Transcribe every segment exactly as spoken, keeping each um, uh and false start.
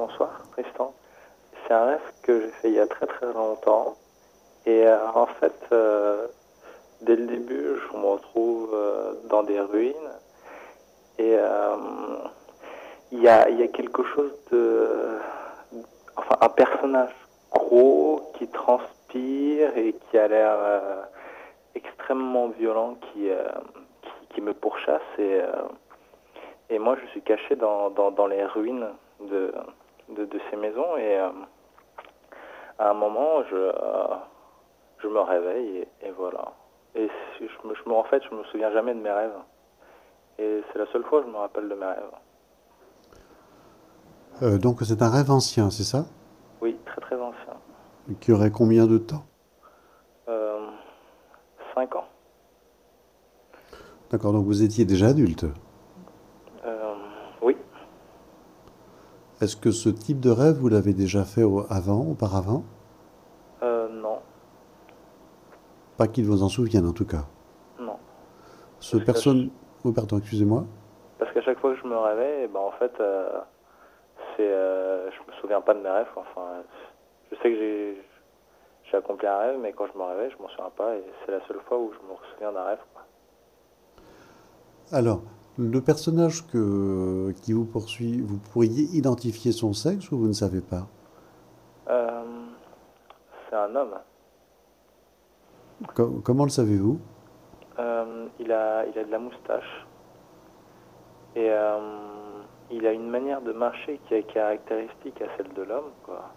bonsoir Tristan. C'est un rêve que j'ai fait il y a très très longtemps. Et euh, en fait, euh, dès le début, je me retrouve euh, dans des ruines. Et euh, il y a, il y a quelque chose de... Enfin, un personnage gros qui transpire et qui a l'air euh, extrêmement violent, qui, euh, qui, qui me pourchasse. Et, euh, et moi, je suis caché dans, dans, dans les ruines de, de, de ces maisons. Et euh, à un moment, je, euh, je me réveille et, et voilà. Et je me, je me, en fait, je me souviens jamais de mes rêves. Et c'est la seule fois que je me rappelle de mes rêves. Euh, donc c'est un rêve ancien, c'est ça? Oui, très très ancien. Qui aurait combien de temps? Euh, cinq ans. D'accord, donc vous étiez déjà adulte. Euh, oui. Est-ce que ce type de rêve, vous l'avez déjà fait au- avant, auparavant? Euh, non. Pas qu'il vous en souvienne en tout cas. Non. Ce Parce que je- personne... Oh pardon, excusez-moi. Parce qu'à chaque fois que je me réveille, eh ben en fait, euh, c'est, euh, je me souviens pas de mes rêves. Enfin, je sais que j'ai, j'ai accompli un rêve, mais quand je me réveille, je m'en souviens pas. Et c'est la seule fois où je me souviens d'un rêve, quoi. Alors, le personnage que, qui vous poursuit, vous pourriez identifier son sexe ou vous ne savez pas? Euh, c'est un homme. Co- comment le savez-vous? Euh, il a, il a de la moustache et euh, il a une manière de marcher qui est caractéristique à celle de l'homme, quoi.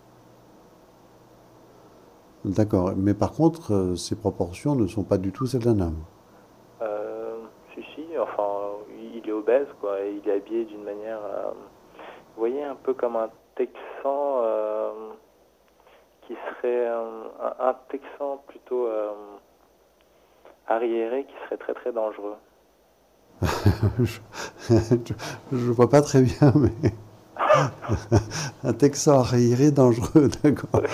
D'accord, mais par contre, euh, ses proportions ne sont pas du tout celles d'un homme. Euh, si, si, enfin, il est obèse, quoi, et il est habillé d'une manière, euh, vous voyez, un peu comme un Texan, euh, qui serait un, un- un Texan plutôt euh, arriéré, qui serait très très dangereux. je ne vois pas très bien, mais un Texan arriéré dangereux, d'accord.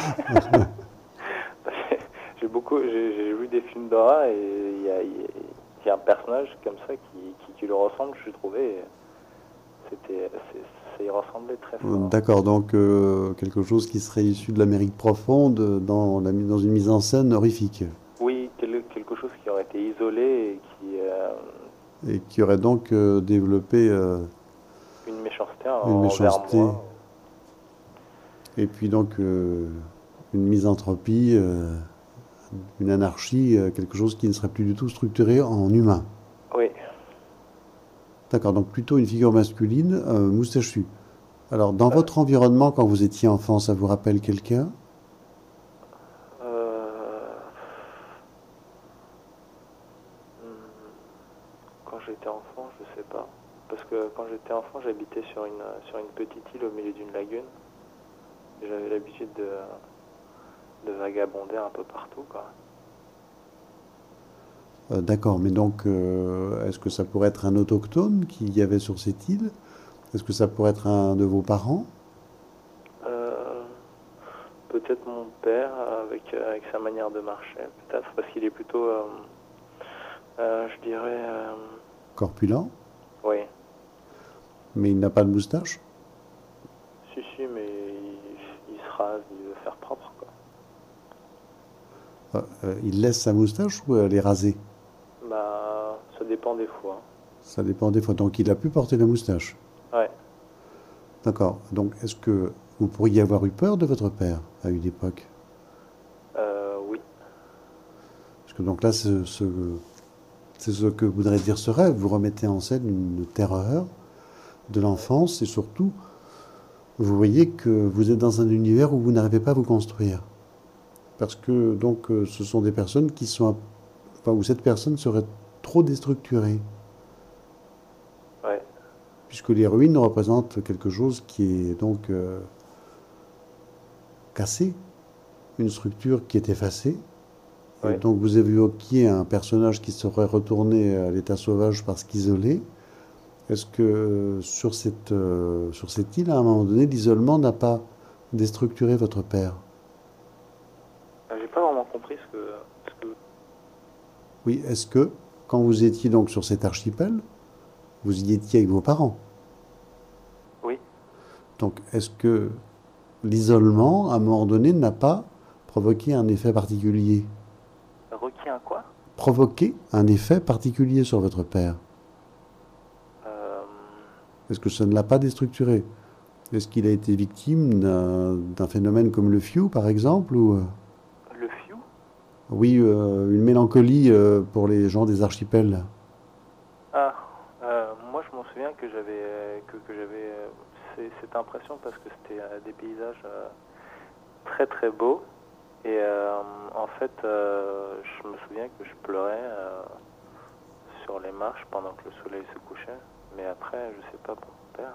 J'ai beaucoup, j'ai j'ai vu des films d'horreur et il y a, il y a- il y a un personnage comme ça qui, qui, qui le ressemble, j'ai trouvé. et C'était, c'est- ça y ressemblait très fort. D'accord, donc euh, quelque chose qui serait issu de l'Amérique profonde dans, la, dans une mise en scène horrifique. Oui, quel- quelque chose qui aurait été isolé et qui, euh, Et qui aurait donc euh, développé euh, une méchanceté une envers méchanceté, moi. et puis donc euh, une misanthropie, euh, une anarchie, euh, quelque chose qui ne serait plus du tout structuré en humain. Oui. D'accord, donc plutôt une figure masculine, euh, moustachue. Alors, dans Euh, votre environnement, quand vous étiez enfant, ça vous rappelle quelqu'un? euh, hmm, Quand j'étais enfant, je sais pas. Parce que quand j'étais enfant, j'habitais sur une, sur une petite île au milieu d'une lagune. Et j'avais l'habitude de, de vagabonder un peu partout, quoi. Euh, D'accord, mais donc, euh, est-ce que ça pourrait être un autochtone qu'il y avait sur cette île? Est-ce que ça pourrait être un de vos parents? Euh, Peut-être mon père avec, euh, avec sa manière de marcher, peut-être, parce qu'il est plutôt, euh, euh, je dirais, euh, Corpulent, oui, mais il n'a pas de moustache? si, si, mais il, il se rase, il veut faire propre, quoi. Euh, euh, il laisse sa moustache ou elle est rasée? Bah, ça dépend des fois. Ça dépend des fois. Donc, il a pu porter la moustache. Ouais, D'accord. Donc, est-ce que vous pourriez avoir eu peur de votre père à une époque? euh, oui, Parce que donc là, ce, ce- c'est ce que voudrait dire ce rêve. Vous remettez en scène une terreur de ouais, l'enfance et surtout, vous voyez que vous êtes dans un univers où vous n'arrivez pas à vous construire. Parce que donc, euh, ce sont des personnes qui sont, enfin, où cette personne serait trop déstructurée. ouais, Puisque les ruines représentent quelque chose qui est donc euh, cassé, une structure qui est effacée. Et ouais. donc vous évoquiez un personnage qui serait retourné à l'état sauvage parce qu'isolé. Est-ce que euh, sur cette, euh, sur cette île, à un moment donné, l'isolement n'a pas déstructuré votre père? Euh, J'ai pas vraiment compris ce que, ce que... Oui, est-ce que quand vous étiez donc sur cet archipel, vous y étiez avec vos parents? Oui, Donc, est-ce que l'isolement, à un moment donné, n'a pas provoqué un effet particulier? Requis un quoi? Provoqué un effet particulier sur votre père? Euh, Est-ce que ça ne l'a pas déstructuré? Est-ce qu'il a été victime d'un d'un phénomène comme le fiou, par exemple, ou euh, le fiou? oui, euh, une mélancolie euh, pour les gens des archipels? Ah, euh, moi je m'en souviens que j'avais euh, que, que j'avais euh, c'est- cette impression parce que c'était euh, des paysages euh, très très beaux et euh, en fait euh, je me souviens que je pleurais euh, sur les marches pendant que le soleil se couchait, mais après je sais pas pour mon père,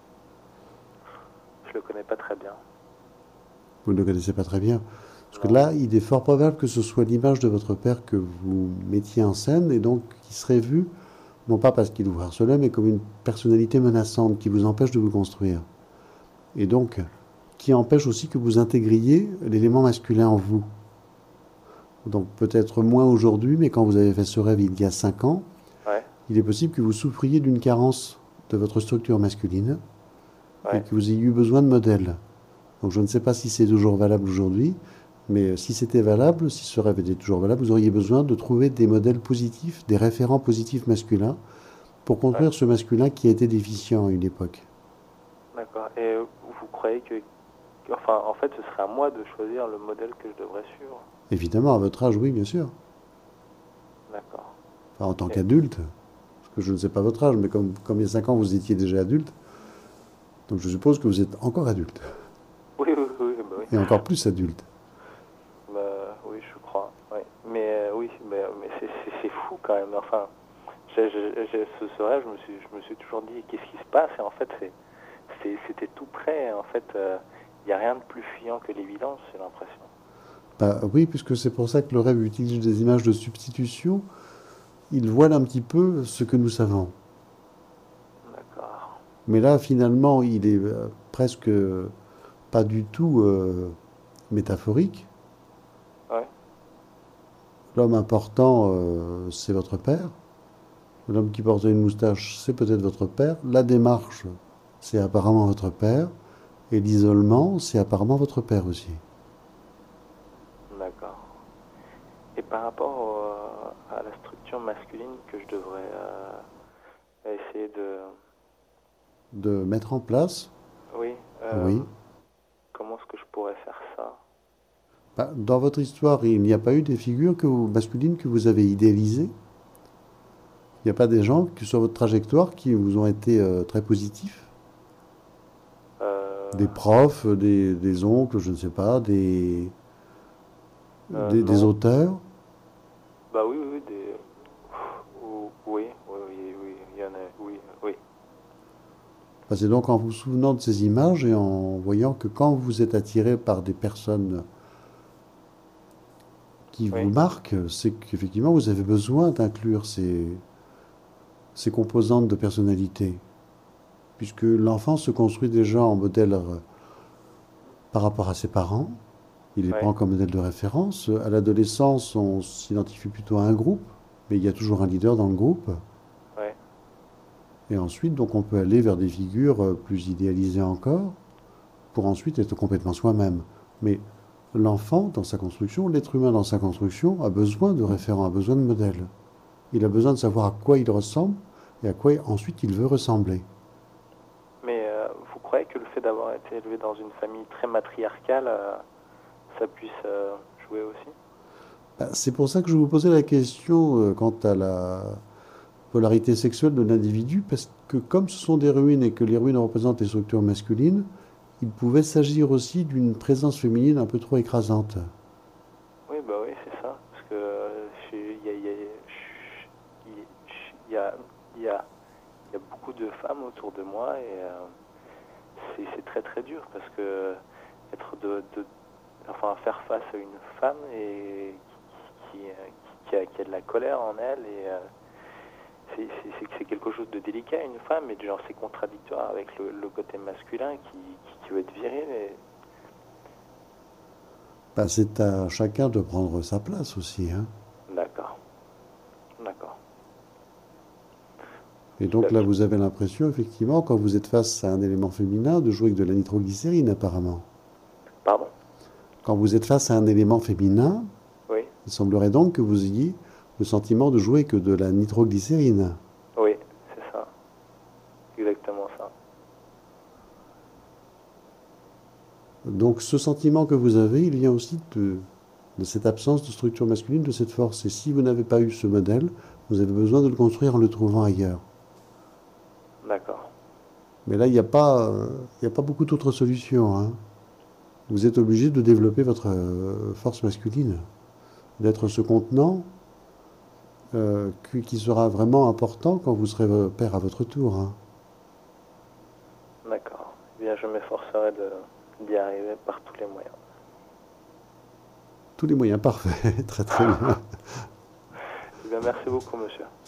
je le connais pas très bien. Vous ne le connaissez pas très bien. Parce que Non. là, il est fort probable que ce soit l'image de votre père que vous mettiez en scène et donc qui serait vue, non pas parce qu'il vous harcelait, mais comme une personnalité menaçante qui vous empêche de vous construire. Et donc, qui empêche aussi que vous intégriez l'élément masculin en vous. Donc peut-être moins aujourd'hui, mais quand vous avez fait ce rêve il y a cinq ans, Ouais, il est possible que vous souffriez d'une carence de votre structure masculine et ouais, que vous ayez eu besoin de modèles. Donc je ne sais pas si c'est toujours valable aujourd'hui, mais si c'était valable, si ce rêve était toujours valable, vous auriez besoin de trouver des modèles positifs, des référents positifs masculins pour ouais, construire ce masculin qui a été déficient à une époque. d'accord. Et vous croyez que, enfin en fait ce serait à moi de choisir le modèle que je devrais suivre? Évidemment, à votre âge, oui, bien sûr. D'accord. Enfin, en tant Et- qu'adulte, parce que je ne sais pas votre âge, mais comme, comme il y a cinq ans, vous étiez déjà adulte, donc je suppose que vous êtes encore adulte, Oui, oui, oui, bah oui. et encore plus adulte. Bah, oui, je crois. Oui. Mais euh, oui, mais, mais c'est, c'est, c'est fou quand même. Enfin, j'ai, j'ai, j'ai- ce, ce rêve, je me suis, je me suis toujours dit, qu'est-ce qui se passe? Et en fait, c'est, c'est, c'était tout près. En fait, il n'y a rien de plus fuyant que l'évidence, j'ai l'impression. Bah, oui, puisque c'est pour ça que le rêve utilise des images de substitution, il voile un petit peu ce que nous savons. D'accord. Mais là, finalement, il est euh, presque pas du tout euh, métaphorique. Ouais, L'homme important, euh, c'est votre père. L'homme qui porte une moustache, c'est peut-être votre père. La démarche, c'est apparemment votre père. Et l'isolement, c'est apparemment votre père aussi. d'accord. Et par rapport au- à la structure masculine que je devrais euh, essayer de... De mettre en place, Oui, euh, oui. comment est-ce que je pourrais faire ça? Bah, dans votre histoire, il n'y a pas eu des figures que vous- masculines que vous avez idéalisées. Il n'y a pas des gens qui, sur votre trajectoire qui vous ont été euh, très positifs. Euh, Des profs, des, des oncles, je ne sais pas, des, euh, des, des non. auteurs. Bah oui, oui, oui, des... ou- Oui, oui, oui, oui, il y en a, oui, oui, Bah, c'est donc en vous souvenant de ces images et en voyant que quand vous êtes attiré par des personnes qui vous oui, marquent, c'est qu'effectivement vous avez besoin d'inclure ces, ces composantes de personnalité. Puisque l'enfant se construit déjà en modèle euh, par rapport à ses parents, il les oui, prend comme modèle de référence. À l'adolescence, on s'identifie plutôt à un groupe, mais il y a toujours un leader dans le groupe. oui, Et ensuite, donc, on peut aller vers des figures euh, plus idéalisées encore, pour ensuite être complètement soi-même. Mais l'enfant, dans sa construction, l'être humain dans sa construction, a besoin de référents, a besoin de modèles. Il a besoin de savoir à quoi il ressemble et à quoi ensuite il veut ressembler. mais euh, vous croyez que le fait d'avoir été élevé dans une famille très matriarcale, euh, ça puisse euh, jouer aussi? Bah, c'est pour ça que je vous posais la question euh, quant à la polarité sexuelle de l'individu, parce que comme ce sont des ruines et que les ruines représentent les structures masculines, il pouvait s'agir aussi d'une présence féminine un peu trop écrasante. Oui, bah oui, c'est ça, parce que euh, je- il y a, il y a, je- il y a, il y a, il y a beaucoup de femmes autour de moi et euh, c'est c'est très très dur parce que être de, de enfin faire face à une femme et qui, qui, qui, qui a, qui a de la colère en elle et euh, c'est c'est- c'est quelque chose de délicat une femme et genre c'est contradictoire avec le, le côté masculin qui, qui, qui veut être viril et Bah, c'est à chacun de prendre sa place aussi, hein. d'accord, d'accord. Et donc là, vous avez l'impression, effectivement, quand vous êtes face à un élément féminin, de jouer avec de la nitroglycérine, apparemment. Pardon? Quand vous êtes face à un élément féminin, Oui, il semblerait donc que vous ayez le sentiment de jouer que de la nitroglycérine. oui, c'est ça. Exactement ça. Donc ce sentiment que vous avez, il vient aussi de, de cette absence de structure masculine, de cette force. Et si vous n'avez pas eu ce modèle, vous avez besoin de le construire en le trouvant ailleurs. D'accord. Mais là, il n'y a pas, euh, il n'y a pas beaucoup d'autres solutions, hein. Vous êtes obligé de développer votre euh, force masculine, d'être ce contenant euh, qui qui sera vraiment important quand vous serez euh, père à votre tour, hein. D'accord. Eh bien, je m'efforcerai de, d'y arriver par tous les moyens. Tous les moyens parfaits, très très bien. Eh bien, merci beaucoup, monsieur.